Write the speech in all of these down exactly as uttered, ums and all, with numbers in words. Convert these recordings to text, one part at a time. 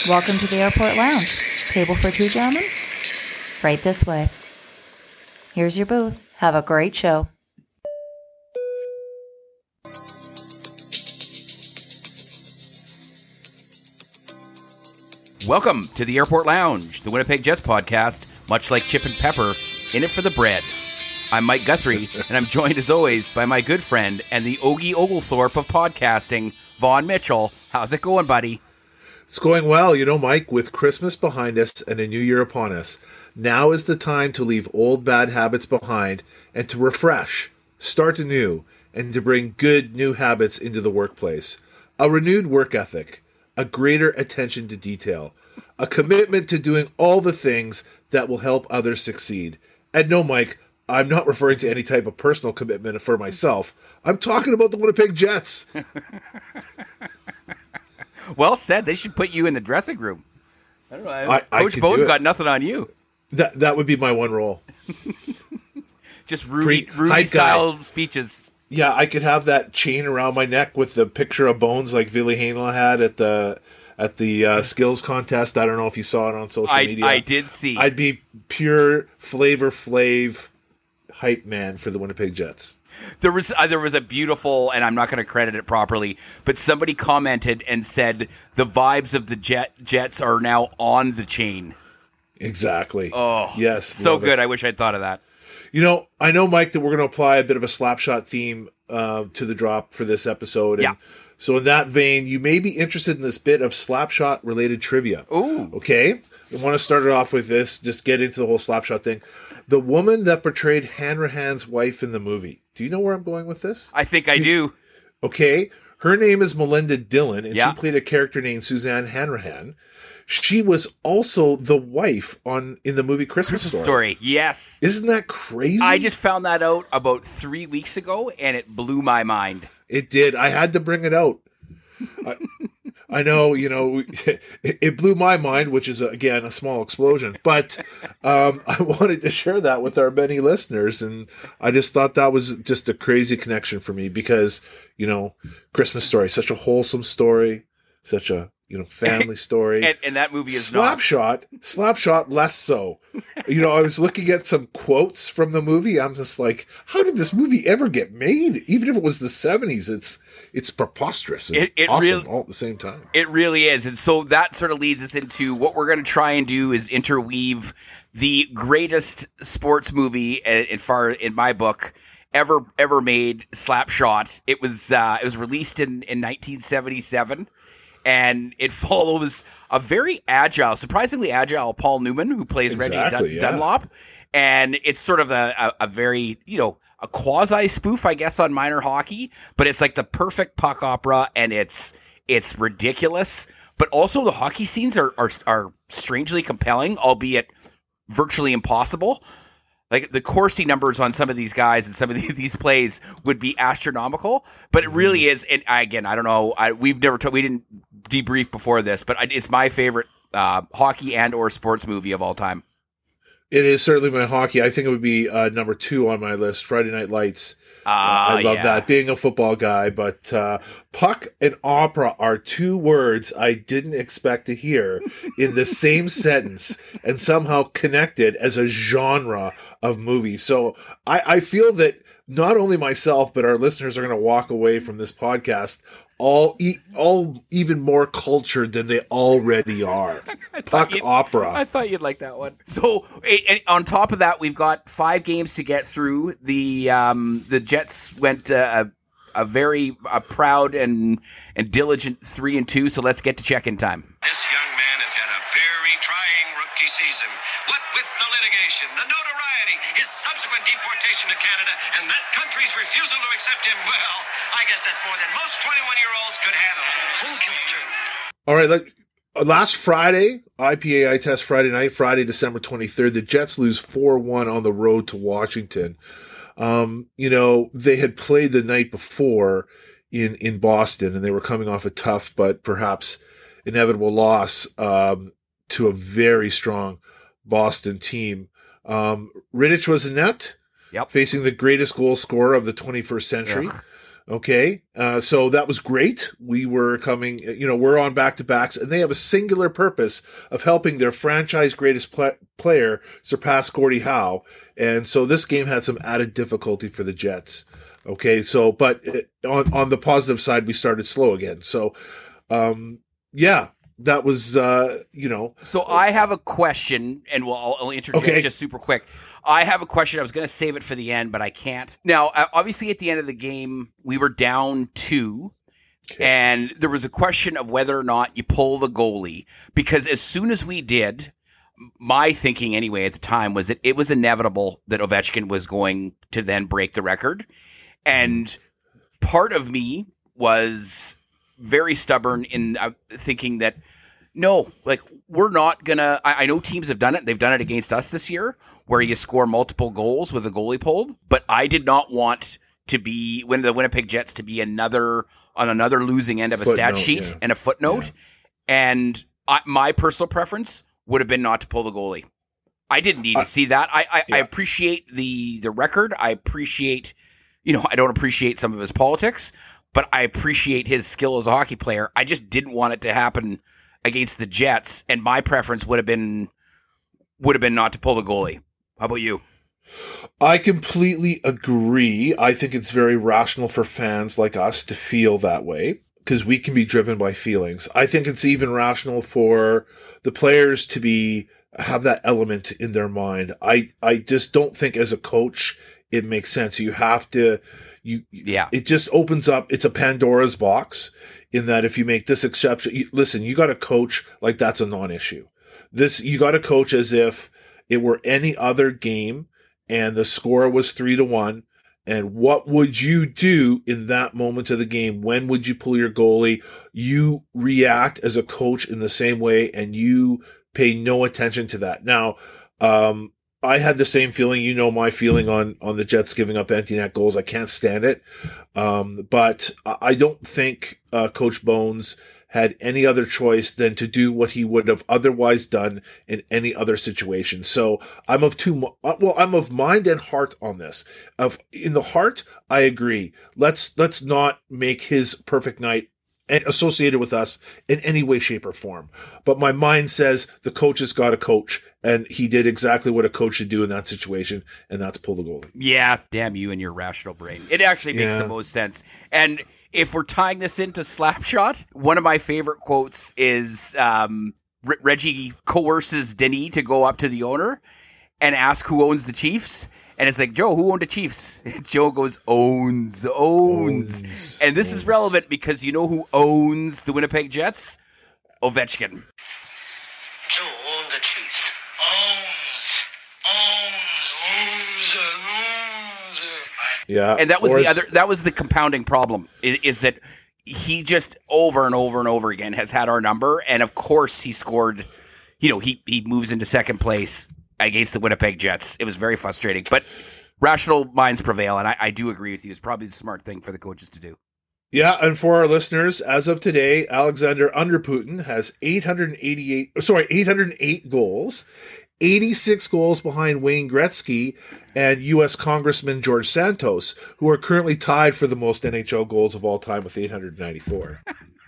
Welcome to the Airport Lounge. Table for two, gentlemen? Right this way. Here's your booth. Have a great show. Welcome to the Airport Lounge, the Winnipeg Jets podcast, much like Chip and Pepper, in it for the bread. I'm Mike Guthrie, and I'm joined as always by my good friend and the Ogie Oglethorpe of podcasting, Vaughn Mitchell. How's it going, buddy? It's going well, you know, Mike, with Christmas behind us and a new year upon us. Now is the time to leave old bad habits behind and to refresh, start anew, and to bring good new habits into the workplace. A renewed work ethic, a greater attention to detail, a commitment to doing all the things that will help others succeed. And no, Mike, I'm not referring to any type of personal commitment for myself. I'm talking about the Winnipeg Jets. Well said. They should put you in the dressing room. I don't know. I, Coach I Bone's got nothing on you. That that would be my one role. Just Rudy, Pre- Rudy style speeches. Yeah, I could have that chain around my neck with the picture of Bones like Ville Heinola had at the at the uh, skills contest. I don't know if you saw it on social I, media. I did see. I'd be pure Flavor Flav hype man for the Winnipeg Jets. There was uh, there was a beautiful, and I'm not going to credit it properly, but somebody commented and said the vibes of the Jet Jets are now on the chain. Exactly. Oh, yes, so good. it. I wish I'd thought of that. You know, I know, Mike, that we're going to apply a bit of a slapshot theme uh, to the drop for this episode. And yeah. So in that vein, you may be interested in this bit of slapshot-related trivia. Ooh. Okay? I want to start it off with this, just get into the whole slapshot thing. The woman that portrayed Hanrahan's wife in the movie. Do you know where I'm going with this? I think I do. Okay. Her name is Melinda Dillon, and yeah. she played a character named Suzanne Hanrahan. She was also the wife on in the movie Christmas, Christmas Story. Story. Yes. Isn't that crazy? I just found that out about three weeks ago, and it blew my mind. It did. I had to bring it out. I, I know, you know, it, it blew my mind, which is, again, a small explosion. But um, I wanted to share that with our many listeners, and I just thought that was just a crazy connection for me because, you know, Christmas Story, such a wholesome story, such a, you know, family story. and, and that movie is Slapshot, not. Slapshot less so. You know, I was looking at some quotes from the movie. I'm just like, how did this movie ever get made? Even if it was the seventies, it's it's preposterous and it, it awesome really, all at the same time. It really is. And so that sort of leads us into what we're going to try and do is interweave the greatest sports movie, in far in my book, ever ever made, Slapshot. It was uh, it was released in, in nineteen seventy-seven. And it follows a very agile, surprisingly agile Paul Newman, who plays Exactly, Reggie Dun- yeah. Dunlop. And it's sort of a, a, a very, you know, a quasi spoof, I guess, on minor hockey. But it's like the perfect puck opera, and it's it's ridiculous. But also the hockey scenes are are, are strangely compelling, albeit virtually impossible. Like the Corsi numbers on some of these guys and some of these plays would be astronomical, but it really is. And I, again, I don't know. I, we've never, t- we didn't debrief before this, but it's my favorite uh, hockey and or sports movie of all time. It is certainly my hockey. I think it would be uh, number two on my list. Friday Night Lights. Uh, uh, I love yeah. that. Being a football guy, but uh, puck and opera are two words I didn't expect to hear in the same sentence, and somehow connected as a genre of movie. So I, I feel that not only myself but our listeners are going to walk away from this podcast all e- all even more cultured than they already are. Puck opera. I thought you'd like that one. So, and on top of that, we've got five games to get through. The um, the Jets went uh, a, a very a proud and and diligent three and two. So let's get to check-in time. This young man has had a very trying rookie season. What with the litigation, the notoriety, his subsequent deportation to Canada, and that country's refusal to accept him, well, I guess that's more than most twenty-one-year-olds could handle. Who killed you? All right, like, last Friday, I P A I test Friday night, Friday, December twenty-third, the Jets lose four one on the road to Washington. Um, you know, they had played the night before in, in Boston, and they were coming off a tough but perhaps inevitable loss um, to a very strong Boston team. Um, Rittich was in net, yep. facing the greatest goal scorer of the twenty-first century. Okay, uh, so that was great. We were coming, you know, we're on back-to-backs, and they have a singular purpose of helping their franchise greatest pl- player surpass Gordie Howe. And so this game had some added difficulty for the Jets. Okay, so, but it, on, on the positive side, we started slow again. So, um, yeah, that was, uh, you know. So I have a question, and we'll, I'll, I'll interject Okay. just super quick. I have a question. I was going to save it for the end, but I can't. Now, uh, obviously, at the end of the game, we were down two, Okay. and there was a question of whether or not you pull the goalie, because as soon as we did, my thinking anyway at the time was that it was inevitable that Ovechkin was going to then break the record. And part of me was very stubborn in uh, thinking that, no, like, we're not going to – I know teams have done it. They've done it against us this year where you score multiple goals with a goalie pulled. But I did not want to be – when the Winnipeg Jets to be another – on another losing end of a Footnote, stat sheet yeah. and a footnote. Yeah. And I, my personal preference would have been not to pull the goalie. I didn't need Uh, to see that. I, I, yeah. I appreciate the the record. I appreciate – you know, I don't appreciate some of his politics, but I appreciate his skill as a hockey player. I just didn't want it to happen against the Jets, and my preference would have been would have been not to pull the goalie. How about you? I completely agree. I think it's very rational for fans like us to feel that way because we can be driven by feelings. I think it's even rational for the players to be have that element in their mind. I, I just don't think as a coach it makes sense. You have to you Yeah. it just opens up it's a Pandora's box in that if you make this exception you, listen, you got to coach like that's a non-issue. This you got to coach as if it were any other game and the score was three to one. And what would you do in that moment of the game? When would you pull your goalie? You react as a coach in the same way, and you pay no attention to that. Now, um, I had the same feeling. You know my feeling on on the Jets giving up empty net goals. I can't stand it. Um, but I don't think uh, Coach Bones had any other choice than to do what he would have otherwise done in any other situation. So I'm of two, well, I'm of mind and heart on this. Of in the heart, I agree. Let's let's not make his perfect night associated with us in any way, shape, or form. But my mind says the coach has got to coach, and he did exactly what a coach should do in that situation, and that's pull the goalie. Yeah, damn you and your rational brain. It actually makes Yeah. the most sense. And if we're tying this into Slapshot, one of my favorite quotes is um, R- Reggie coerces Denis to go up to the owner and ask who owns the Chiefs. And it's like, Joe, who owned the Chiefs? And Joe goes, owns, owns, Owns, And this is owns. relevant because you know who owns the Winnipeg Jets? Ovechkin. Joe own the Chiefs. Owns. Owns. Owns. Owns. Yeah, And that was or the as- other, that was the compounding problem is, is that he just over and over and over again has had our number. And of course he scored, you know, he, he moves into second place against the Winnipeg Jets. It was very frustrating, but rational minds prevail. And I, I do agree with you. It's probably the smart thing for the coaches to do. Yeah, and for our listeners, as of today, Alexander under Putin has eight hundred eighty-eight, sorry, eight hundred eight goals, eighty-six goals behind Wayne Gretzky and U S Congressman George Santos, who are currently tied for the most N H L goals of all time with eight hundred ninety-four.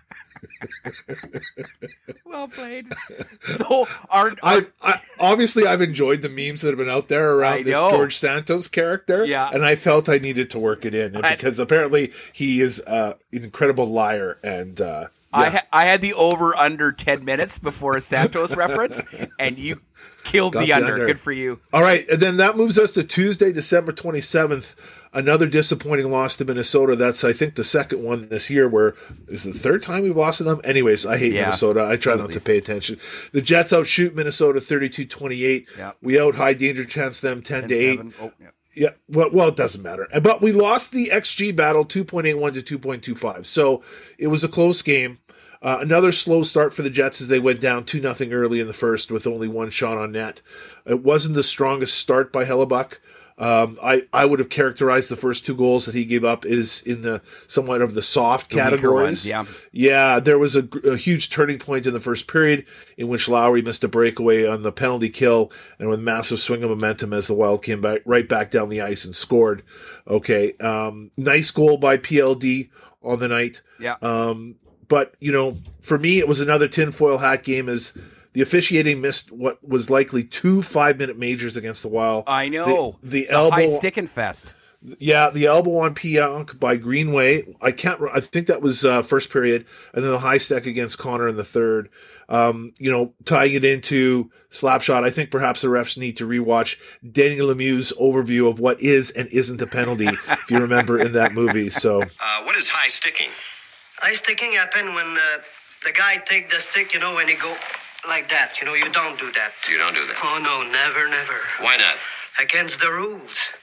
Well played. So our, I, I obviously I've enjoyed the memes that have been out there around I this know. George Santos character, Yeah. and I felt I needed to work it in I- because apparently he is uh, an incredible liar and. Uh, I, yeah. ha- I had the over under ten minutes before a Santos reference, and you killed Got the the under. under. Good for you. All right, and then that moves us to Tuesday, December twenty-seventh. Another disappointing loss to Minnesota. That's, I think, the second one this year where is it the third time we've lost to them? Anyways, I hate Yeah, Minnesota. I try at not to least. pay attention. The Jets outshoot Minnesota thirty-two twenty-eight. Yeah. We out high danger chance them ten to eight. ten seven. Oh, yeah. Yeah, well, well, it doesn't matter. But we lost the X G battle two point eight one to two point two five. So it was a close game. Uh, another slow start for the Jets as they went down two nothing early in the first with only one shot on net. It wasn't the strongest start by Hellebuck. Um, I, I would have characterized the first two goals that he gave up is in the somewhat of the soft The weaker categories. ones, yeah. Yeah, there was a, a huge turning point in the first period in which Lowry missed a breakaway on the penalty kill and with massive swing of momentum as the Wild came back right back down the ice and scored. Okay, um, nice goal by P L D on the night. Yeah. Um, but, you know, for me, it was another tinfoil hat game as the officiating missed what was likely two five-minute majors against the Wild. I know. The, the it's elbow, a high sticking fest. yeah, the elbow on Pionk by Greenway. I can't. I think that was uh, first period, and then the high stick against Connor in the third. Um, you know, tying it into Slapshot. I think perhaps the refs need to rewatch Danny Lemieux's overview of what is and isn't a penalty. If you remember in that movie. So, Uh, what is high sticking? High sticking happen when uh, the guy take the stick, you know, when he go like that. You know, you don't do that. You don't do that. Oh, no, never, never. Why not? Against the rules.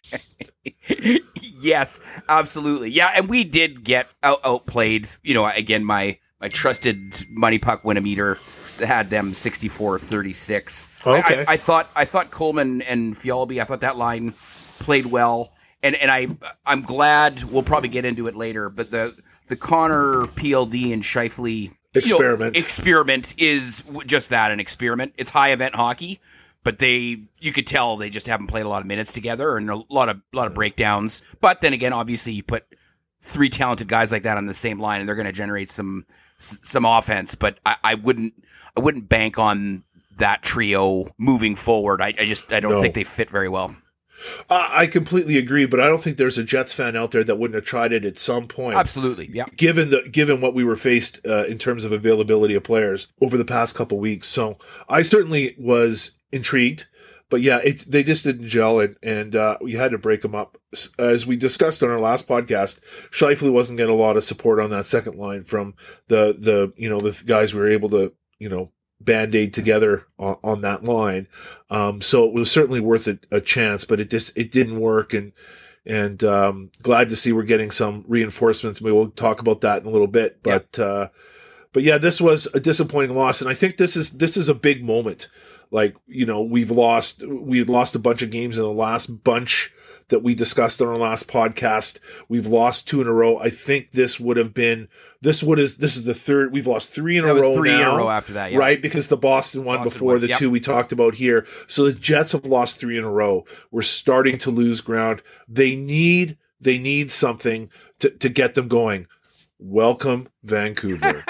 Yes, absolutely. Yeah, and we did get out- outplayed. You know, again, my, my trusted Money Puck Win-A-Meter had them sixty-four thirty-six. Okay. I, I, I thought I thought Coleman and Fjallby, I thought that line played well. And and I, I'm glad, we'll probably get into it later, but the, the Connor, P L D, and Scheifele Experiment. You know, experiment is w- just that, an experiment. It's high event hockey, but they, you could tell they just haven't played a lot of minutes together and a lot of, lot of breakdowns. But then again, obviously you put three talented guys like that on the same line and they're going to generate some, s- some offense. But I, I wouldn't, I wouldn't bank on that trio moving forward. I, I just, I don't No. think they fit very well. Uh, I completely agree, but I don't think there's a Jets fan out there that wouldn't have tried it at some point. Absolutely. Yeah. Given the given what we were faced uh, in terms of availability of players over the past couple weeks, so I certainly was intrigued. But yeah, it, they just didn't gel, and, and uh, we had to break them up. As we discussed on our last podcast, Scheifele wasn't getting a lot of support on that second line from the the you know the guys we were able to you know band-aid together on, on that line. Um, so it was certainly worth a, a chance, but it just, it didn't work. And, and, um, glad to see we're getting some reinforcements. Maybe we'll talk about that in a little bit, but, yeah. uh, but yeah, this was a disappointing loss. And I think this is, this is a big moment. Like, you know, we've lost, we had lost a bunch of games in the last bunch that we discussed on our last podcast. We've lost two in a row. I think this would have been, this would is, this is the third, we've lost three in That a was row three now, in a row after that, yeah. right? Because the Boston one Boston before won, the yep. two we talked about here. So the Jets have lost three in a row. We're starting to lose ground. They need, they need something to, to get them going. Welcome, Vancouver.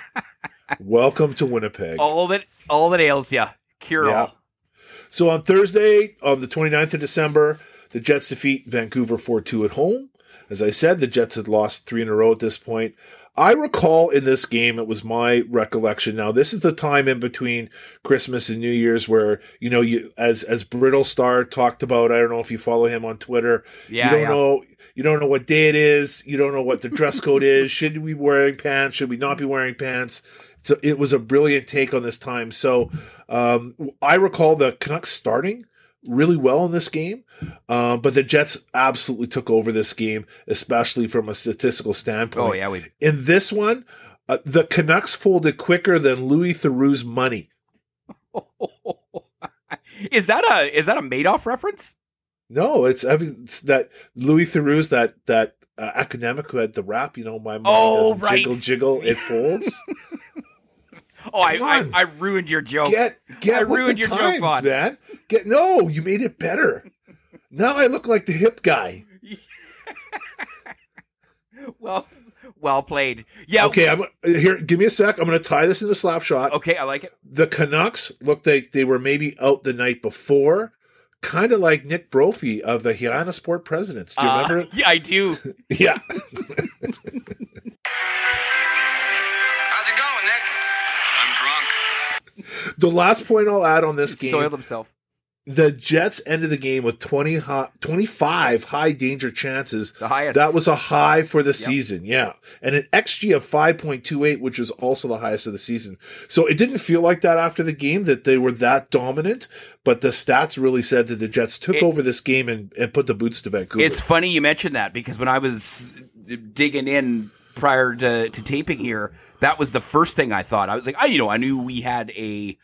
Welcome to Winnipeg. All that, all that ails you. Cure Yeah. all. So on Thursday, on the twenty-ninth of December, the Jets defeat Vancouver four two at home. As I said, the Jets had lost three in a row at this point. I recall in this game, it was my recollection. Now, this is the time in between Christmas and New Year's where, you know, you as as Brittle Star talked about, I don't know if you follow him on Twitter. Yeah, you don't yeah. know you don't know what day it is. You don't know what the dress code is. Should we be wearing pants? Should we not be wearing pants? So it was a brilliant take on this time. So um, I recall the Canucks starting really well in this game, uh, but the Jets absolutely took over this game, especially from a statistical standpoint. Oh, yeah. We, In this one, uh, the Canucks folded quicker than Louis Theroux's money. is that a, is that a Madoff reference? No, it's, it's that Louis Theroux's that, that uh, academic who had the rap, you know, my mind Oh, doesn't right. jiggle, jiggle, it folds. Oh, I, Come I, on. I ruined your joke. Get, get I with ruined the your joke, times, Vaughn. man. Get, no, you made it better. Now I look like the hip guy. well, well played. Yeah. Okay, I'm here. Give me a sec. I'm going to tie this into Slapshot. Okay, I like it. The Canucks looked like they were maybe out the night before, kind of like Nick Brophy of the Hiana Sport Presidents. Do you Uh, remember? Yeah, I do. Yeah. How's it going, Nick? I'm drunk. The last point I'll add on this game, Soiled himself. the Jets ended the game with twenty high, twenty-five high danger chances. The highest. That was a high for the season, yeah. And an X G of five point two eight, which was also the highest of the season. So it didn't feel like that after the game, that they were that dominant, but the stats really said that the Jets took It- over this game and, and put the boots to Vancouver. It's funny you mentioned that because when I was digging in prior to, to taping here, that was the first thing I thought. I was like, I, you know, I knew we had a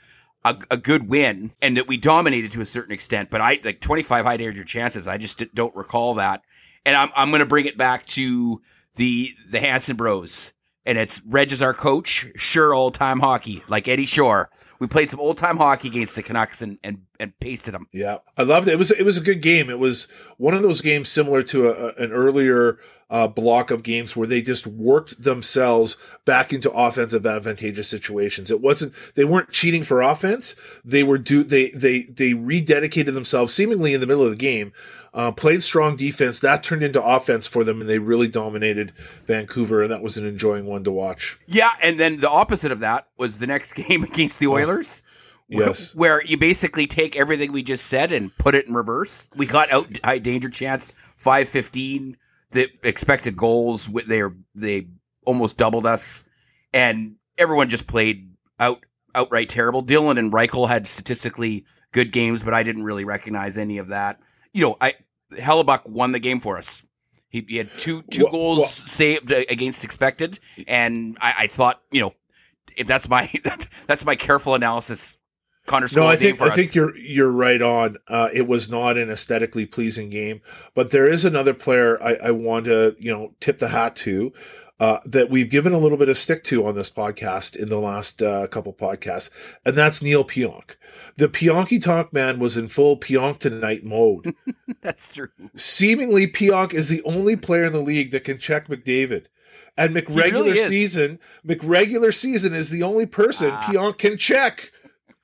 a, a good win and that we dominated to a certain extent. But I like twenty-five high danger chances. I just don't recall that. And I'm I'm going to bring it back to the the Hanson Bros. And it's Reg is our coach. Sure, old time hockey like Eddie Shore. We played some old time hockey against the Canucks and, and, and pasted them. Yeah, I loved it. It was it was a good game. It was one of those games similar to a, an earlier uh, block of games where they just worked themselves back into offensive advantageous situations. It wasn't they weren't cheating for offense. They were do they they they rededicated themselves seemingly in the middle of the game. Uh, played strong defense. That turned into offense for them, and they really dominated Vancouver, and that was an enjoying one to watch. Yeah, and then the opposite of that was the next game against the Oilers. Oh, yes. Where you basically take everything we just said and put it in reverse. We got out high danger chanced, five fifteen. The expected goals, they are, they almost doubled us, and everyone just played out outright terrible. Dylan and Reichel had statistically good games, but I didn't really recognize any of that. You know, I Hellebuck won the game for us. He, he had two two well, goals well, saved against expected, and I, I thought, you know, if that's my that's my careful analysis. Connor no, I game think for I us. think you're you're right on. Uh, it was not an aesthetically pleasing game, but there is another player I, I want to you know tip the hat to. Uh, that we've given a little bit of stick to on this podcast in the last uh, couple podcasts, and that's Neil Pionk. The Pionky Tonk man was in full Pionk tonight mode. That's true. Seemingly, Pionk is the only player in the league that can check McDavid. And McRegular really season, McRegular season is the only person Ah. Pionk can check.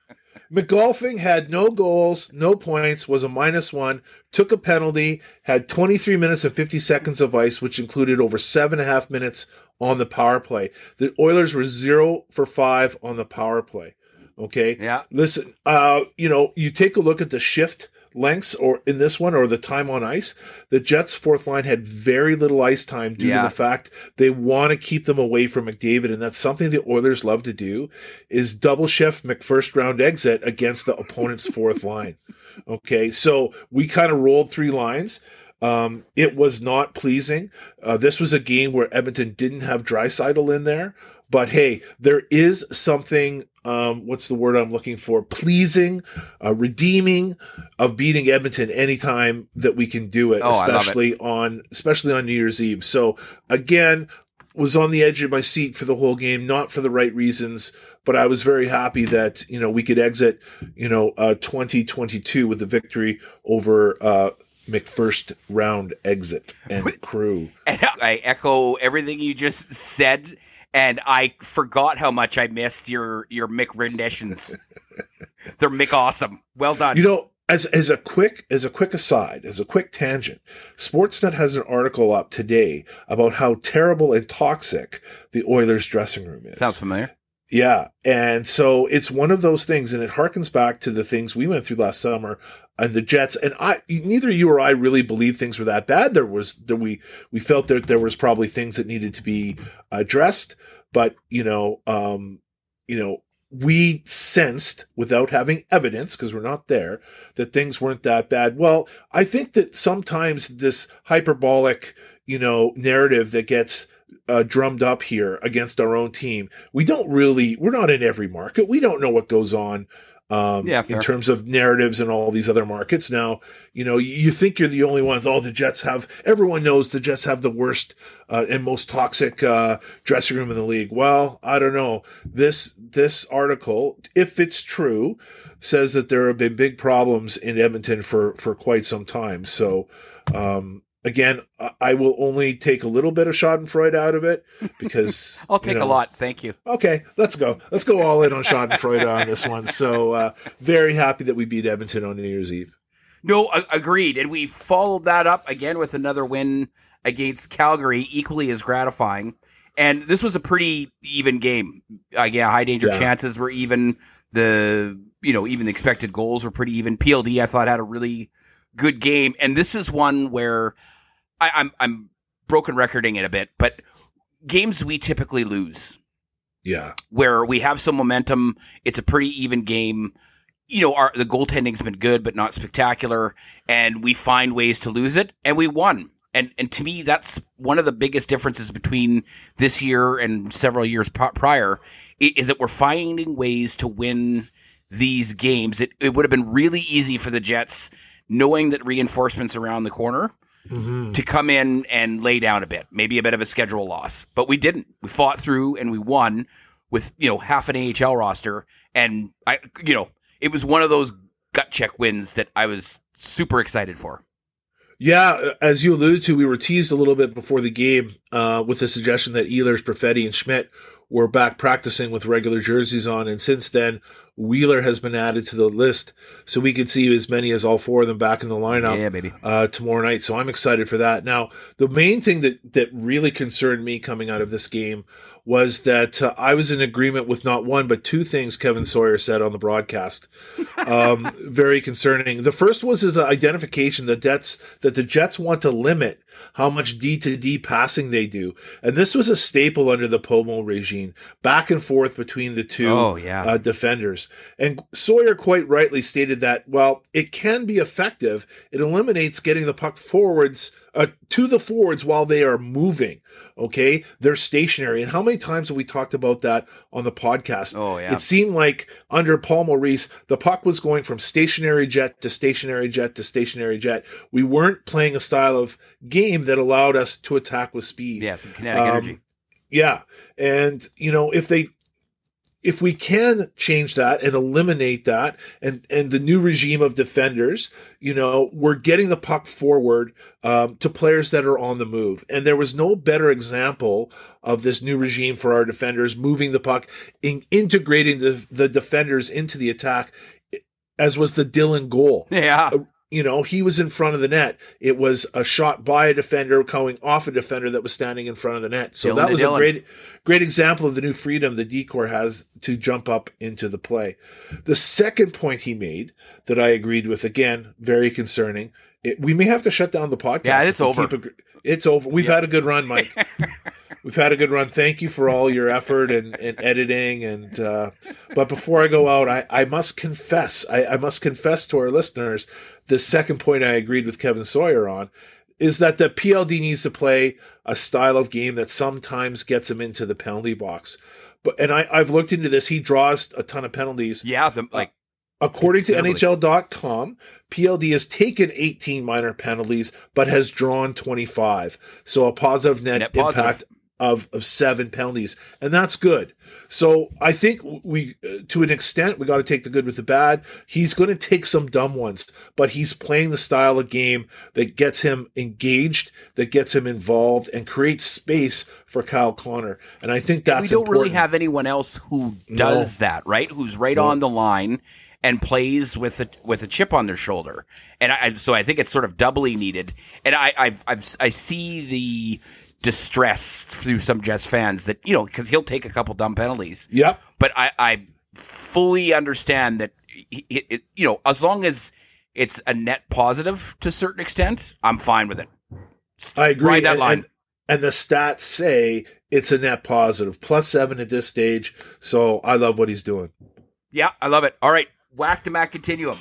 McGolfing had no goals, no points, was a minus one, took a penalty, had twenty-three minutes and fifty seconds of ice, which included over seven and a half minutes on the power play. The Oilers were zero for five on the power play. Okay? Yeah. Listen, uh, you know, you take a look at the shift lengths or in this one or the time on ice. The Jets' fourth line had very little ice time due Yeah. to the fact they want to keep them away from McDavid, and that's something the Oilers love to do is double shift McFirst round exit against the opponent's fourth line. Okay, so we kind of rolled three lines. Um, it was not pleasing. Uh, this was a game where Edmonton didn't have Draisaitl in there, but hey, there is something. Um, what's the word I'm looking for? Pleasing, uh, redeeming of beating Edmonton anytime that we can do it, Oh, I love especially on especially on New Year's Eve. So again, was on the edge of my seat for the whole game, not for the right reasons, but I was very happy that you know we could exit you know uh, twenty twenty-two with a victory over uh, McFirst round exit and crew. And I echo everything you just said. And I forgot how much I missed your your Mick renditions. They're Mick awesome. Well done. You know, as as a quick as a quick aside, as a quick tangent, Sportsnet has an article up today about how terrible and toxic the Oilers dressing room is. Sounds familiar. Yeah, and so it's one of those things, and it harkens back to the things we went through last summer and the Jets. And I, neither you or I really believed things were that bad. There was, there, we we felt that there was probably things that needed to be addressed, but you know, um, you know, we sensed without having evidence because we're not there that things weren't that bad. Well, I think that sometimes this hyperbolic, you know, narrative that gets Uh, drummed up here against our own team. We don't really, we're not in every market. We don't know what goes on um, Yeah, in fair. terms of narratives and all these other markets. Now, you know, you, you think you're the only ones. Oh, the Jets have, everyone knows the Jets have the worst uh, and most toxic uh, dressing room in the league. Well, I don't know. This, this article, if it's true, says that there have been big problems in Edmonton for, for quite some time. So, um, Again, I will only take a little bit of Schadenfreude out of it because I'll take you know, a lot. Thank you. Okay, let's go. Let's go all in on Schadenfreude on this one. So uh, very happy that we beat Edmonton on New Year's Eve. No, a- agreed. And we followed that up again with another win against Calgary, equally as gratifying. And this was a pretty even game. Uh, yeah, high danger Yeah. chances were even. The you know even the expected goals were pretty even. P L D I thought had a really good game, and this is one where I, I'm I'm broken recording it a bit, but games we typically lose, Yeah, where we have some momentum, it's a pretty even game. You know, our the goaltending's been good, but not spectacular, and we find ways to lose it, and we won. And and to me, that's one of the biggest differences between this year and several years p- prior, is that we're finding ways to win these games. It, it would have been really easy for the Jets, knowing that reinforcements around the corner, mm-hmm. to come in and lay down a bit, maybe a bit of a schedule loss. But we didn't. We fought through and we won with, you know, half an A H L roster. And I, you know, it was one of those gut check wins that I was super excited for. Yeah, as you alluded to, we were teased a little bit before the game uh, with the suggestion that Ehlers, Perfetti, and Schmidt were back practicing with regular jerseys on. And since then, Wheeler has been added to the list, so we could see as many as all four of them back in the lineup yeah, baby. Uh, tomorrow night. So I'm excited for that. Now, the main thing that, that really concerned me coming out of this game was that uh, I was in agreement with not one, but two things Kevin Sawyer said on the broadcast. Um, very concerning. The first was his identification that, Jets, that the Jets want to limit how much D to D passing they do. And this was a staple under the Pomo regime, back and forth between the two oh, yeah. uh, defenders. And Sawyer quite rightly stated that, well, it can be effective. It eliminates getting the puck forwards uh, to the forwards while they are moving. Okay, they're stationary. And how many times have we talked about that on the podcast? Oh, yeah. It seemed like under Paul Maurice, the puck was going from stationary jet to stationary jet to stationary jet. We weren't playing a style of game that allowed us to attack with speed. Yeah, some kinetic um, energy. Yeah, and you know, if they if we can change that and eliminate that, and, and the new regime of defenders, you know, we're getting the puck forward um, to players that are on the move. And there was no better example of this new regime for our defenders, moving the puck, in, integrating the, the defenders into the attack, as was the Dylan goal. Yeah. Uh, You know, he was in front of the net. It was a shot by a defender coming off a defender that was standing in front of the net. So Dylan that was Dylan. a great, great example of the new freedom the D-Corps has to jump up into the play. The second point he made that I agreed with, again, very concerning. It, we may have to shut down the podcast. Yeah, it's over. A, it's over. We've yep. had a good run, Mike. We've had a good run. Thank you for all your effort and, and editing. And uh, but before I go out, I, I must confess, I, I must confess to our listeners, the second point I agreed with Kevin Sawyer on is that the P L D needs to play a style of game that sometimes gets him into the penalty box. But and I, I've looked into this. He draws a ton of penalties. Yeah, the, like according to N H L dot com, P L D has taken eighteen minor penalties, but has drawn twenty-five. So a positive net, net impact. positive. Of, of seven penalties, and that's good. So I think we, uh, to an extent, we got to take the good with the bad. He's going to take some dumb ones, but he's playing the style of game that gets him engaged, that gets him involved, and creates space for Kyle Connor. And I think that's we don't important. really have anyone else who does no. that, right? Who's right no. on the line and plays with a with a chip on their shoulder. And I, so I think it's sort of doubly needed. And I I've, I've I see the distress through some Jets fans that, you know, because he'll take a couple dumb penalties. Yep. But I, I fully understand that, it, it, you know, as long as it's a net positive to a certain extent, I'm fine with it. I agree. Ride that and, line. And, and the stats say it's a net positive, plus seven at this stage. So I love what he's doing. Yeah, I love it. All right. Whack to Mac Continuum.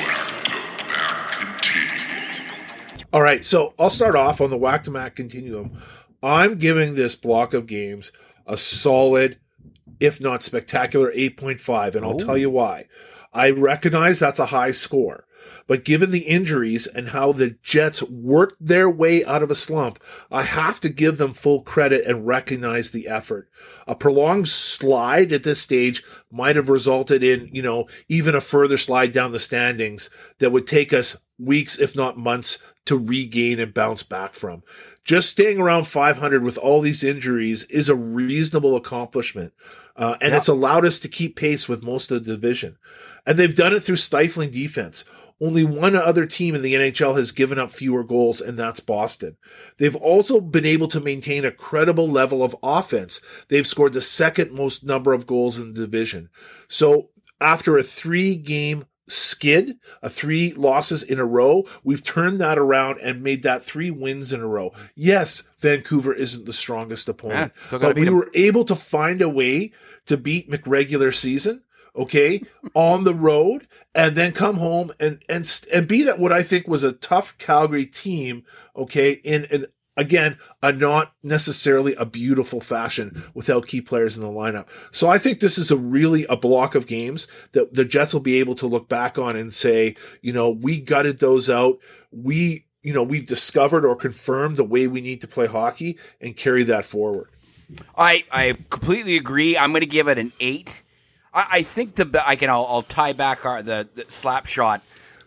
All right. So I'll start off on the Whack to Mac Continuum. I'm giving this block of games a solid, if not spectacular, eight point five, and I'll Ooh. tell you why. I recognize that's a high score, but given the injuries and how the Jets worked their way out of a slump, I have to give them full credit and recognize the effort. A prolonged slide at this stage might have resulted in, you know, even a further slide down the standings that would take us weeks, if not months, to regain and bounce back from. Just staying around five hundred with all these injuries is a reasonable accomplishment. Uh, and yeah. it's allowed us to keep pace with most of the division. And they've done it through stifling defense. Only one other team in the N H L has given up fewer goals, and that's Boston. They've also been able to maintain a credible level of offense. They've scored the second most number of goals in the division. So after a three-game skid, a three losses in a row, we've turned that around and made that three wins in a row. Yes, Vancouver isn't the strongest opponent, yeah, but we were able to find a way to beat McRegular season, okay, on the road, and then come home and and and beat at what I think was a tough Calgary team, okay, in an again, a not necessarily a beautiful fashion without key players in the lineup. So I think this is a really a block of games that the Jets will be able to look back on and say, you know, we gutted those out. We, you know, we've discovered or confirmed the way we need to play hockey and carry that forward. I, I completely agree. I'm going to give it an eight. I, I think the I can I'll, I'll tie back our the, the slap shot.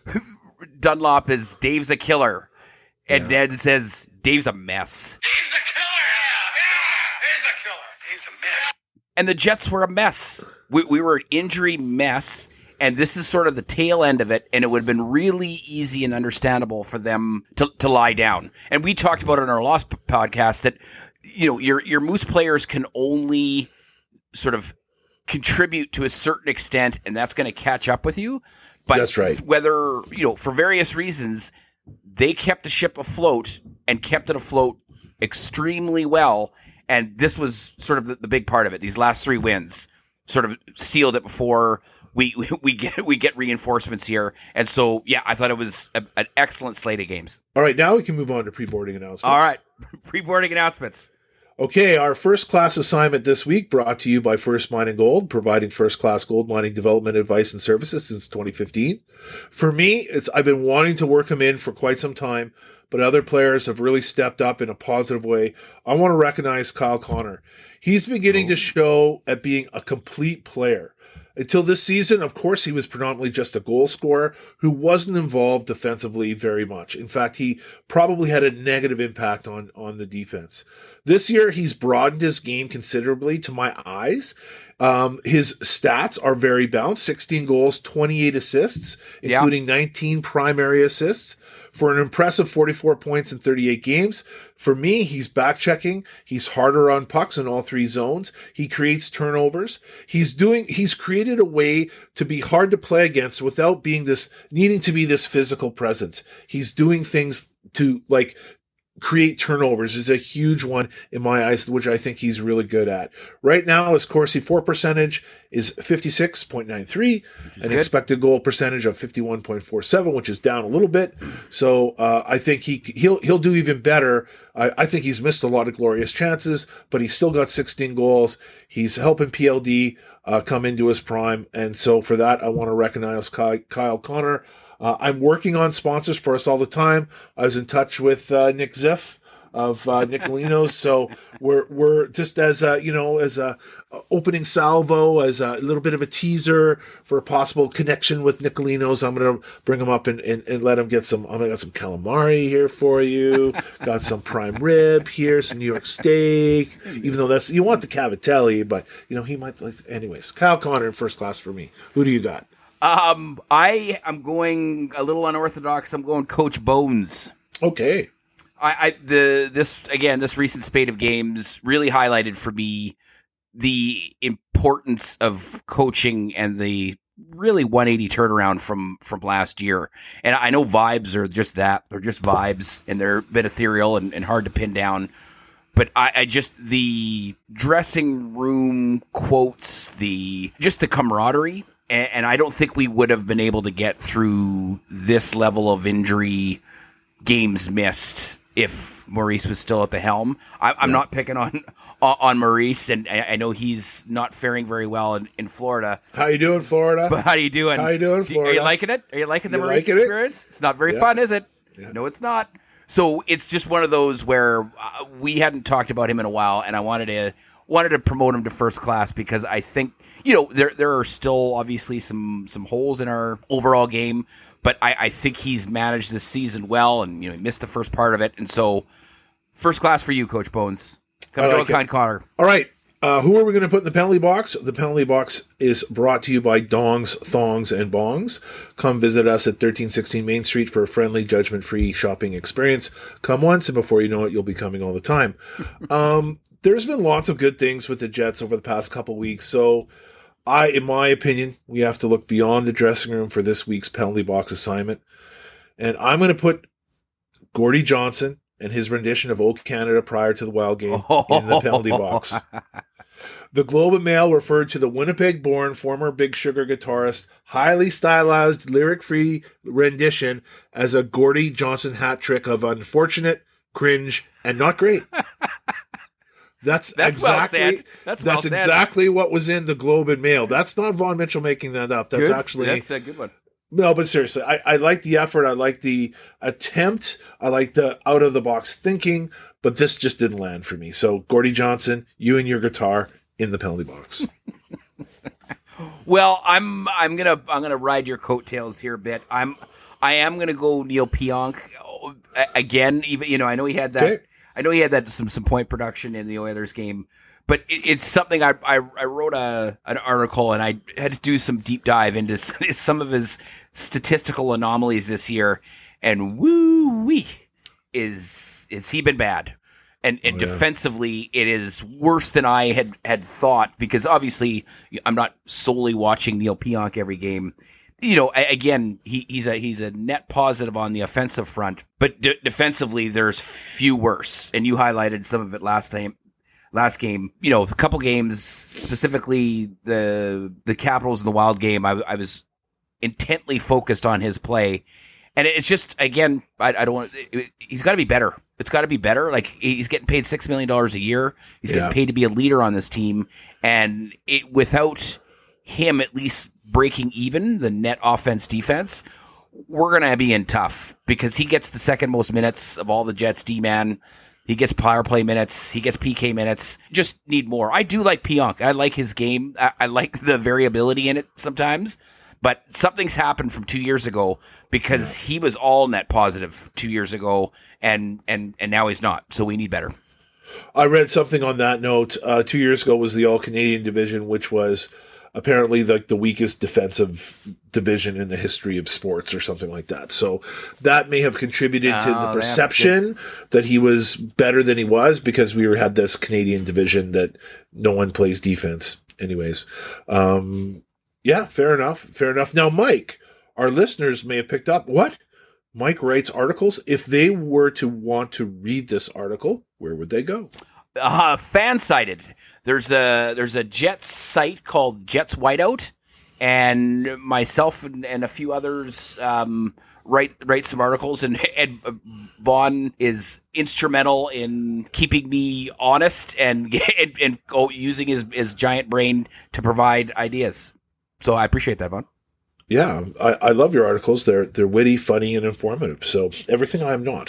Dunlop is Dave's a killer, and yeah. Ned says Dave's a mess. Dave's a killer. Yeah, yeah. Dave's a killer. Dave's a mess. And the Jets were a mess. We, we were an injury mess, and this is sort of the tail end of it. And it would have been really easy and understandable for them to to lie down. And we talked about it in our last podcast that you know your your Moose players can only sort of contribute to a certain extent, and that's going to catch up with you. But that's right. Whether, you know, for various reasons, they kept the ship afloat and kept it afloat extremely well. And this was sort of the, the big part of it. These last three wins sort of sealed it before we we, we get we get reinforcements here. And so, yeah, I thought it was a, an excellent slate of games. All right, now we can move on to pre-boarding announcements. All right, pre-boarding announcements. Okay, our first class assignment this week brought to you by First Mining Gold, providing first-class gold mining development advice and services since twenty fifteen. For me, it's I've been wanting to work him in for quite some time, but other players have really stepped up in a positive way. I want to recognize Kyle Connor. He's beginning to show at being a complete player. Until this season, of course, he was predominantly just a goal scorer who wasn't involved defensively very much. In fact, he probably had a negative impact on, on the defense. This year, he's broadened his game considerably to my eyes. Um, his stats are very balanced, sixteen goals, twenty-eight assists, including yeah. nineteen primary assists. For an impressive forty-four points in thirty-eight games. For me, he's back-checking. He's harder on pucks in all three zones. He creates turnovers. He's doing, he's created a way to be hard to play against without being this, needing to be this physical presence. He's doing things to, like, create turnovers is a huge one in my eyes, which I think he's really good at. Right now, his Corsi four percentage is fifty-six point nine three, an good. Expected goal percentage of fifty-one point four seven, which is down a little bit. So uh, I think he he'll he'll do even better. I, I think he's missed a lot of glorious chances, but he's still got sixteen goals. He's helping P L D uh, come into his prime, and so for that, I want to recognize Kyle, Kyle Connor. Uh, I'm working on sponsors for us all the time. I was in touch with uh, Nick Ziff of uh, Nicolinos, so we're we're just as a, you know as a opening salvo, as a little bit of a teaser for a possible connection with Nicolinos. I'm going to bring him up and, and, and let him get some. I'm going to got some calamari here for you. Got some prime rib here, some New York steak. Even though that's you want the cavatelli, but you know he might like. Anyways, Kyle Connor in first class for me. Who do you got? Um, I am going a little unorthodox. I'm going Coach Bones. Okay. I, I the this again this recent spate of games really highlighted for me the importance of coaching and the really one eighty turnaround from from last year. And I know vibes are just that; they're just vibes, and they're a bit ethereal and, and hard to pin down. But I, I just the dressing room quotes, the just the camaraderie. And I don't think we would have been able to get through this level of injury, games missed, if Maurice was still at the helm. I, I'm yeah. not picking on on Maurice, and I know he's not faring very well in, in Florida. How you doing, Florida? But how you doing? How you doing, Florida? Are you liking it? Are you liking the you Maurice liking experience? It? It's not very yeah. fun, is it? Yeah. No, it's not. So it's just one of those where uh, we hadn't talked about him in a while, and I wanted to wanted to promote him to first class because I think. You know, there there are still obviously some some holes in our overall game, but I, I think he's managed this season well, and you know he missed the first part of it, and so first class for you, Coach Bones. Come to Kind Connor. All right, uh, who are we going to put in the penalty box? The penalty box is brought to you by Dongs, Thongs, and Bongs. Come visit us at thirteen sixteen Main Street for a friendly, judgment-free shopping experience. Come once, and before you know it, you'll be coming all the time. um, there's been lots of good things with the Jets over the past couple weeks, so. I, in my opinion, we have to look beyond the dressing room for this week's penalty box assignment. And I'm going to put Gordie Johnson and his rendition of Old Canada prior to the Wild game in the penalty box. The Globe and Mail referred to the Winnipeg-born former Big Sugar guitarist, highly stylized, lyric-free rendition as a Gordie Johnson hat trick of unfortunate, cringe, and not great. That's, That's well exactly said. That's well said. exactly what was in the Globe and Mail. That's not Von Mitchell making that up. That's Good. actually That's a good one. No, but seriously, I, I like the effort. I like the attempt. I like the out of the box thinking, but this just didn't land for me. So, Gordie Johnson, you and your guitar in the penalty box. Well, I'm I'm gonna I'm gonna ride your coattails here a bit. I'm I am gonna go Neil Pionk again. Even you know, I know he had that. Okay. I know he had that some some point production in the Oilers game, but it, it's something I, I I wrote a an article and I had to do some deep dive into some of his statistical anomalies this year, and woo wee, is is he been bad? And, and oh, yeah. defensively, it is worse than I had, had thought, because obviously I'm not solely watching Neil Pionk every game. You know, again, he, he's a he's a net positive on the offensive front, but de- defensively, there's few worse. And you highlighted some of it last time, last game. You know, a couple games, specifically the the Capitals and the Wild game. I, I was intently focused on his play. And it's just, again, I, I don't want – he's got to be better. It's got to be better. Like, he's getting paid six million dollars a year. He's Yeah. getting paid to be a leader on this team. And it without him at least breaking even the net offense defense, we're going to be in tough, because he gets the second most minutes of all the Jets D-man. He gets power play minutes. He gets P K minutes. Just need more. I do like Pionk. I like his game. I, I like the variability in it sometimes. But something's happened from two years ago, because he was all net positive two years ago, and, and, and now he's not. So we need better. I read something on that note. Uh, two years ago was the All-Canadian division, which was apparently the, the weakest defensive division in the history of sports or something like that. So that may have contributed to the Oh, perception that he was better than he was, because we were, had this Canadian division that no one plays defense. Anyways, um... yeah, fair enough. Fair enough. Now, Mike, our listeners may have picked up, what? Mike writes articles. If they were to want to read this article, where would they go? Uh, fan-sided. There's a there's a Jets site called Jets Whiteout, and myself and, and a few others um, write write some articles, and Ed Vaughn is instrumental in keeping me honest and and, and oh, using his, his giant brain to provide ideas. So I appreciate that, Vaughn. Yeah, I, I love your articles. They're they're witty, funny, and informative. So everything I am not.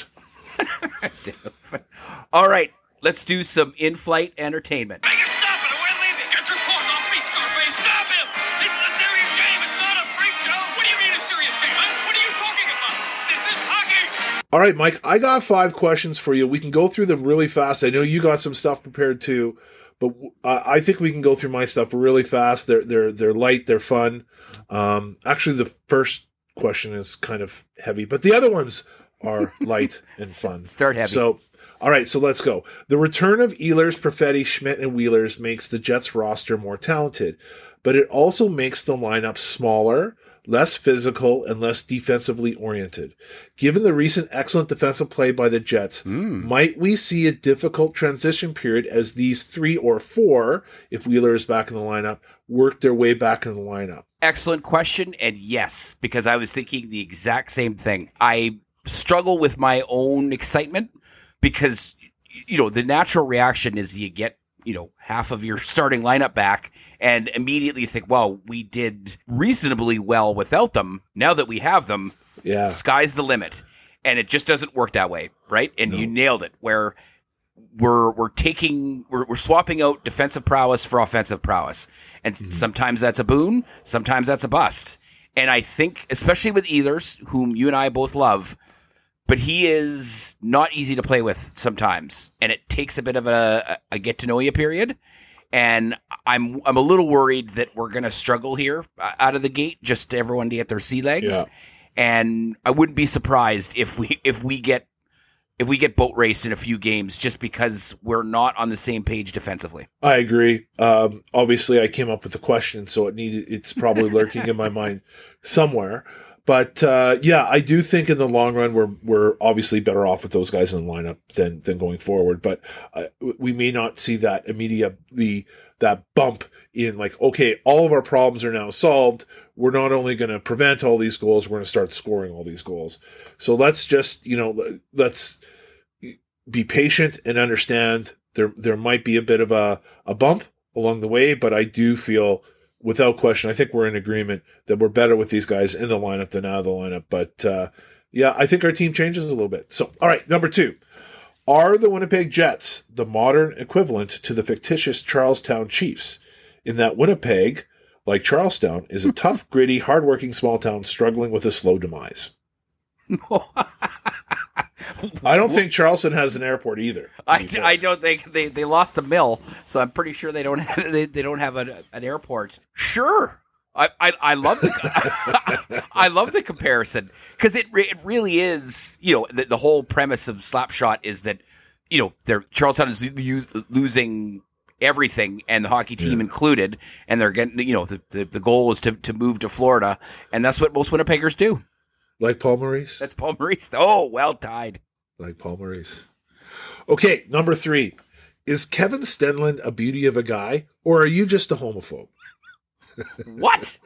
All right, let's do some in-flight entertainment. Make it stop it, or we're leaving. Get your paws off me, Scarface. Stop him. This is a serious game. It's not a freak show. What do you mean a serious game? Huh? What are you talking about? This is hockey. All right, Mike, I got five questions for you. We can go through them really fast. I know you got some stuff prepared too, but uh, I think we can go through my stuff really fast. They're they're they're light, they're fun. Um, actually, the first question is kind of heavy, but the other ones are light and fun. Start heavy. So, all right, so let's go. The return of Ehlers, Perfetti, Schmidt, and Wheelers makes the Jets roster more talented, but it also makes the lineup smaller, less physical, and less defensively oriented. Given the recent excellent defensive play by the Jets, Mm. might we see a difficult transition period as these three or four, if Wheeler is back in the lineup, work their way back in the lineup? Excellent question, and yes, because I was thinking the exact same thing. I struggle with my own excitement because, you know, the natural reaction is you get, you know, half of your starting lineup back and immediately think, well, we did reasonably well without them. Now that we have them, Yeah. sky's the limit. And it just doesn't work that way, right? And you nailed it, where we're we're taking we're we're swapping out defensive prowess for offensive prowess. And Mm-hmm. sometimes that's a boon, sometimes that's a bust. And I think, especially with Ehlers, whom you and I both love, but he is not easy to play with sometimes, and it takes a bit of a, a get to know you period. And I'm I'm a little worried that we're going to struggle here uh, out of the gate, just to everyone to get their sea legs. Yeah. And I wouldn't be surprised if we if we get if we get boat raced in a few games, just because we're not on the same page defensively. I agree. Um, obviously, I came up with the question, so it needed. It's probably lurking in my mind somewhere. But uh, yeah, I do think in the long run we're we're obviously better off with those guys in the lineup than than going forward. But uh, we may not see that immediately that bump in like, okay, all of our problems are now solved. We're not only going to prevent all these goals, we're going to start scoring all these goals. So let's just, you know, let's be patient and understand there there might be a bit of a, a bump along the way, but I do feel, without question, I think we're in agreement that we're better with these guys in the lineup than out of the lineup. But uh, yeah, I think our team changes a little bit. So, all right, number two. Are the Winnipeg Jets the modern equivalent to the fictitious Charlestown Chiefs, in that Winnipeg, like Charlestown, is a tough, gritty, hardworking small town struggling with a slow demise? I don't think Charleston has an airport either. I, I don't think they, they lost a mill, so I'm pretty sure they don't have they, they don't have an, an airport. Sure, I, I, I love the I love the comparison, because it re, it really is, you know, the, the whole premise of Slapshot is that, you know, they're Charlestown is lo- losing everything, and the hockey team yeah. included, and they're getting, you know, the, the, the goal is to, to move to Florida, and that's what most Winnipeggers do. Like Paul Maurice? That's Paul Maurice. Oh, well tied. Like Paul Maurice. Okay, number three. Is Kevin Stenlund a beauty of a guy, or are you just a homophobe? What?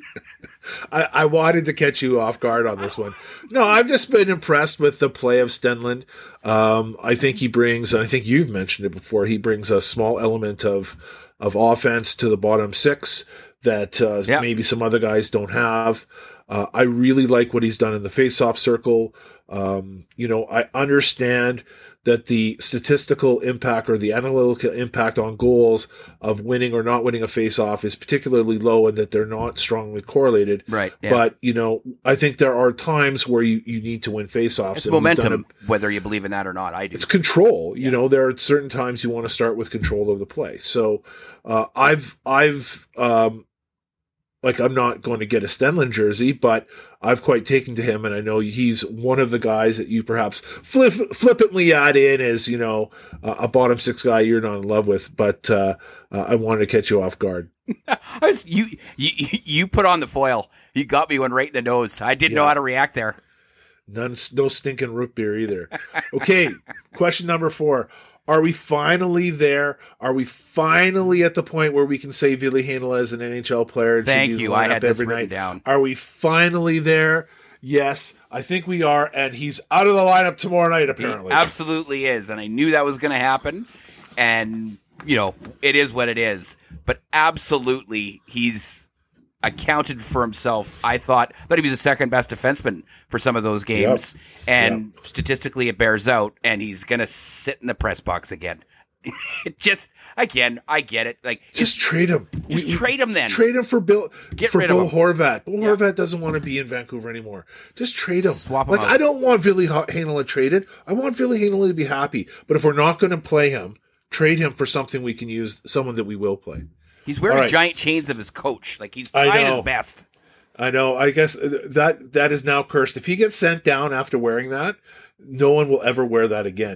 I, I wanted to catch you off guard on this one. No, I've just been impressed with the play of Stenlund. Um, I think he brings, and I think you've mentioned it before, he brings a small element of of offense to the bottom six that uh, yep. maybe some other guys don't have. Uh, I really like what he's done in the face-off circle. Um, you know, I understand that the statistical impact or the analytical impact on goals of winning or not winning a face-off is particularly low, and that they're not strongly correlated. Right. Yeah. But, you know, I think there are times where you, you need to win face-offs. It's momentum, a, whether you believe in that or not. I do. It's control. Yeah. You know, there are certain times you want to start with control of the play. So uh, I've, I've, um, Like, I'm not going to get a Stenlund jersey, but I've quite taken to him, and I know he's one of the guys that you perhaps flip, flippantly add in as, you know, uh, a bottom six guy you're not in love with, but uh, uh, I wanted to catch you off guard. I was, you, you you put on the foil. You got me one right in the nose. I didn't yeah. know how to react there. None, no stinking root beer either. Okay, question number four. Are we finally there? Are we finally at the point where we can say Ville Heinola is an N H L player? Thank you. I had this written down. Are we finally there? Yes, I think we are, and he's out of the lineup tomorrow night, apparently. He absolutely is, and I knew that was going to happen, and, you know, it is what it is. But absolutely, he's accounted for himself. I thought thought he was the second best defenseman for some of those games, yep. and yep. statistically it bears out, and he's going to sit in the press box again. Just, again, I get it. Like, just trade him. Just we, trade him then. Trade him for Bill. Get for rid Bill of him. Horvat. Bill yeah. Horvat doesn't want to be in Vancouver anymore. Just trade him. Swap him like, out. I don't want Ville Heinola traded. I want Ville Heinola to be happy. But if we're not going to play him, trade him for something we can use, someone that we will play. He's wearing right. giant chains of his coach. Like, he's trying his best. I know. I guess that that is now cursed. If he gets sent down after wearing that, no one will ever wear that again.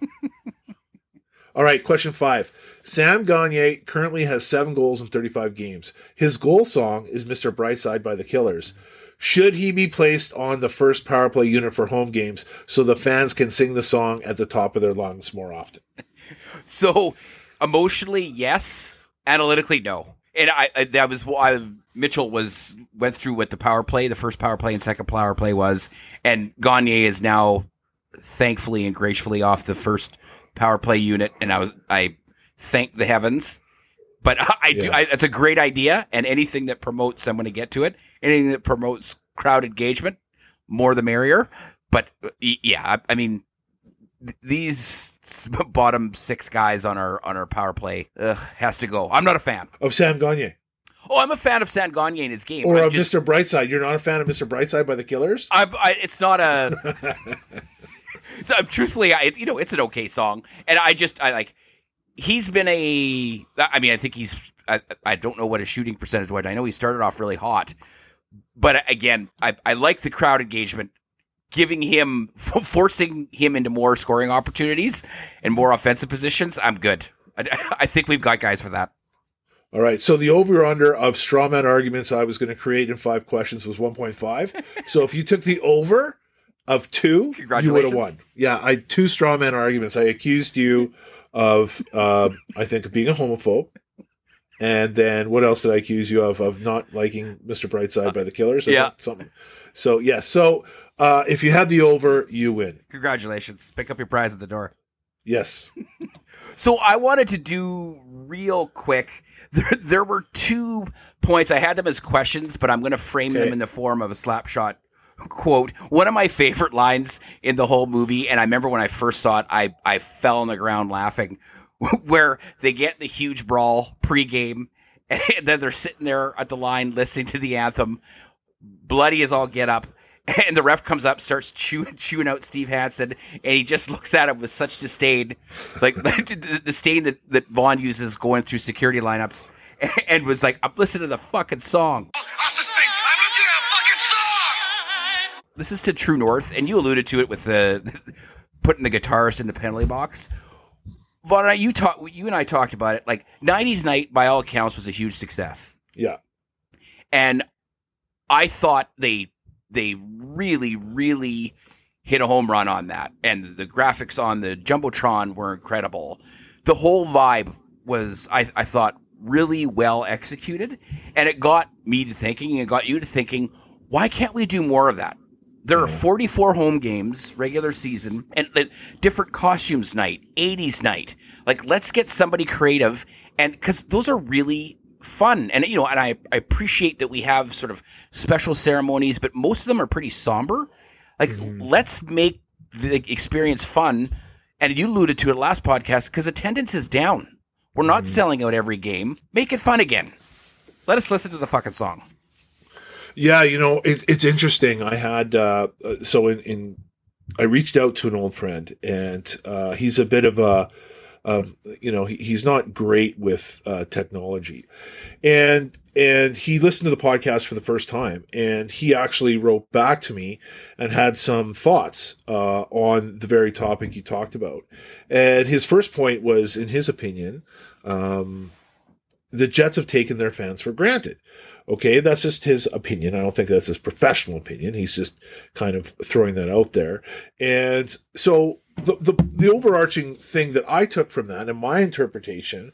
All right, question five. Sam Gagner currently has seven goals in thirty-five games. His goal song is Mister Brightside by the Killers. Should he be placed on the first power play unit for home games so the fans can sing the song at the top of their lungs more often? So, emotionally, yes. Analytically, no. And I, I that was why Mitchell was went through what the power play, the first power play and second power play was, and Gagner is now thankfully and gracefully off the first power play unit, and I was I thank the heavens. But I, I yeah. do. I, it's a great idea, and anything that promotes someone to get to it, anything that promotes crowd engagement, more the merrier. But yeah, I, I mean, th- these bottom six guys on our on our power play ugh, has to go. I'm not a fan of Sam Gagner. Oh, I'm a fan of Sam Gagner in his game. Or I'm of just, Mister Brightside. You're not a fan of Mister Brightside by the Killers? I, I, it's not a. So truthfully, I, you know, it's an okay song, and I just I like. He's been a. I mean, I think he's. I, I don't know what his shooting percentage was. I know he started off really hot, but again, I, I like the crowd engagement. Giving him, forcing him into more scoring opportunities and more offensive positions, I'm good. I, I think we've got guys for that. All right. So the over-under of strawman arguments I was going to create in five questions was one point five. So if you took the over of two, you would have won. Yeah, I two strawman arguments. I accused you of, uh, I think, of being a homophobe. And then what else did I accuse you of? Of not liking Mister Brightside by the Killers? Yeah. Something. So, yeah. So uh, if you had the over, you win. Congratulations. Pick up your prize at the door. Yes. So I wanted to do real quick. There, there were two points. I had them as questions, but I'm going to frame Okay. them in the form of a Slapshot quote. One of my favorite lines in the whole movie, and I remember when I first saw it, I, I fell on the ground laughing, where they get the huge brawl pregame, and then they're sitting there at the line listening to the anthem, bloody as all get up. And the ref comes up, starts chewing, chewing out Steve Hansen, and he just looks at him with such disdain, like the disdain that, that Vaughn uses going through security lineups, and was like, I'm listening to the fucking song. I suspect I'm looking at a fucking song! This is to True North, and you alluded to it with the putting the guitarist in the penalty box. Vaughn and I, you, talk, you and I talked about it. Like, nineties Night, by all accounts, was a huge success. Yeah. And I thought they... They really, really hit a home run on that. And the graphics on the Jumbotron were incredible. The whole vibe was, I, I thought, really well executed. And it got me to thinking, and it got you to thinking, why can't we do more of that? There are forty-four home games, regular season, and uh, different costumes night, eighties night. Like, let's get somebody creative. And because those are really fun. And, you know, and I, I appreciate that we have sort of special ceremonies, but most of them are pretty somber. Like, mm-hmm. let's make the experience fun. And you alluded to it last podcast, because attendance is down. We're not mm-hmm. selling out every game. Make it fun again. Let us listen to the fucking song. Yeah, you know, it, it's interesting. I had, uh, so in, in, I reached out to an old friend, and uh, he's a bit of a, Um, you know, he, he's not great with uh, technology, and and he listened to the podcast for the first time, and he actually wrote back to me and had some thoughts uh, on the very topic you talked about. And his first point was, in his opinion, um, the Jets have taken their fans for granted. Okay, that's just his opinion. I don't think that's his professional opinion. He's just kind of throwing that out there. And so the, the the overarching thing that I took from that, and my interpretation,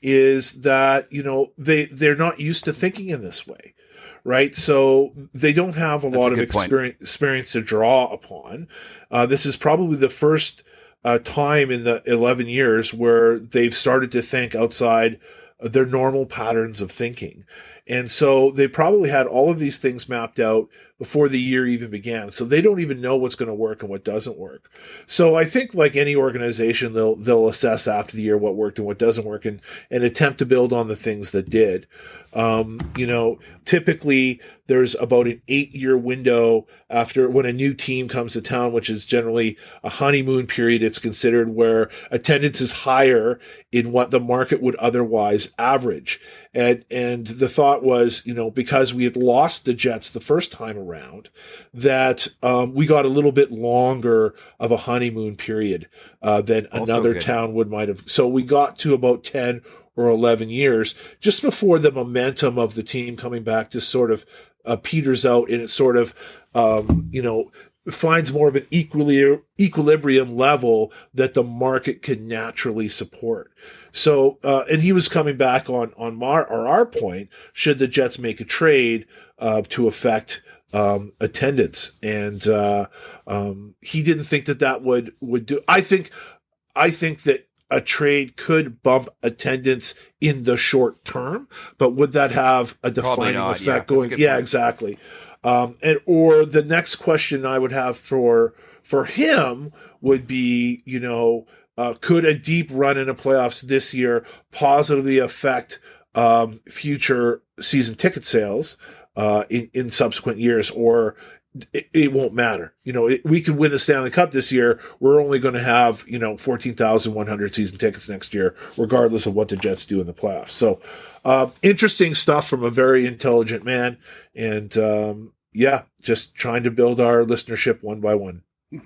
is that, you know, they they're not used to thinking in this way, right? So they don't have a That's lot a of experience experience to draw upon. Uh, this is probably the first uh, time in the eleven years where they've started to think outside their normal patterns of thinking. And so they probably had all of these things mapped out before the year even began. So they don't even know what's going to work and what doesn't work. So I think, like any organization, they'll they'll assess after the year what worked and what doesn't work, and, and attempt to build on the things that did. Um, you know, typically there's about an eight-year window after when a new team comes to town, which is generally a honeymoon period, it's considered, where attendance is higher in what the market would otherwise average. And and the thought was, you know, because we had lost the Jets the first time around, that um, we got a little bit longer of a honeymoon period uh, than also another good. town would might have. So we got to about ten or eleven years just before the momentum of the team coming back just sort of uh, peters out, and it sort of, um, you know, finds more of an equili- equilibrium level that the market can naturally support. So, uh, and he was coming back on, on my, or our point, should the Jets make a trade, uh, to affect, um, attendance. And, uh, um, he didn't think that that would, would do, I think, I think that a trade could bump attendance in the short term, but would that have a defining not, effect yeah, going? Yeah, point. exactly. Um, and, or the next question I would have for, for him would be, you know, uh, could a deep run in the playoffs this year positively affect, um, future season ticket sales, uh, in, in subsequent years, or it, it won't matter. You know, it, we could win the Stanley Cup this year. We're only going to have, you know, fourteen thousand one hundred season tickets next year, regardless of what the Jets do in the playoffs. So, uh, interesting stuff from a very intelligent man. And, um, yeah, just trying to build our listenership one by one.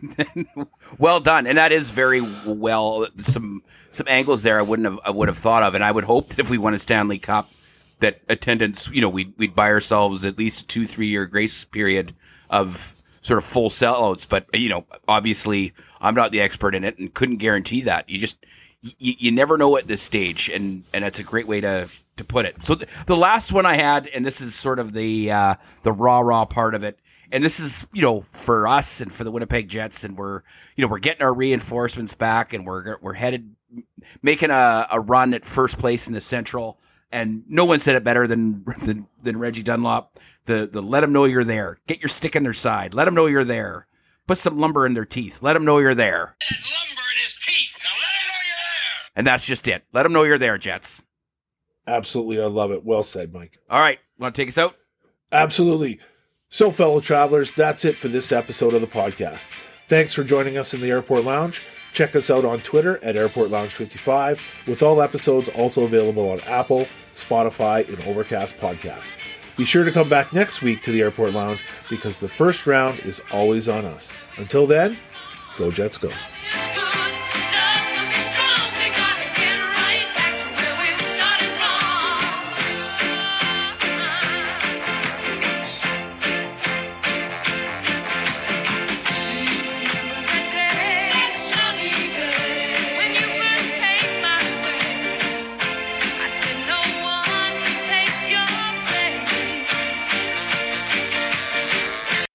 Well done, and that is very well some some angles there I wouldn't have I would have thought of, and I would hope that if we won a Stanley Cup, that attendance, you know, we'd we'd buy ourselves at least a two three year grace period of sort of full sellouts. But you know, obviously, I'm not the expert in it and couldn't guarantee that. You just you, you never know at this stage, and and it's a great way to. to put it. So th- the last one I had, and this is sort of the uh, the rah rah part of it, And this is, you know, for us and for the Winnipeg Jets, and we're, you know, we're getting our reinforcements back, and we're we're headed, making a, a run at first place in the Central. And no one said it better than than, than Reggie Dunlop. The the let them know you're there. Get your stick in their side. Let them know you're there. Put some lumber in their teeth. Let them know you're there. Lumber in his teeth. Now let him know you're there. And that's just it. Let them know you're there, Jets. Absolutely. I love it. Well said, Mike. All right. Want to take us out? Absolutely. So, fellow travelers, that's it for this episode of the podcast. Thanks for joining us in the Airport Lounge. Check us out on Twitter at Airport Lounge fifty-five, with all episodes also available on Apple, Spotify, and Overcast podcasts. Be sure to come back next week to the Airport Lounge, because the first round is always on us. Until then, go Jets go.